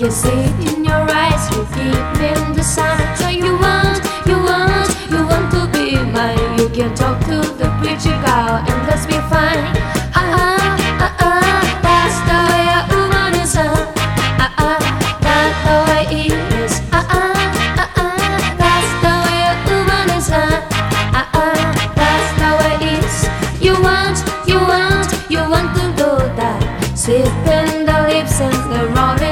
can see it in your eyes. You give me the sign. So you want to be mine. You can talk to the preacher girl and let's be fine. That's the way a woman is. That's the way it is. That's the way a woman is. That's the way it is. You want to do that. Sweet in the lips and the rolling.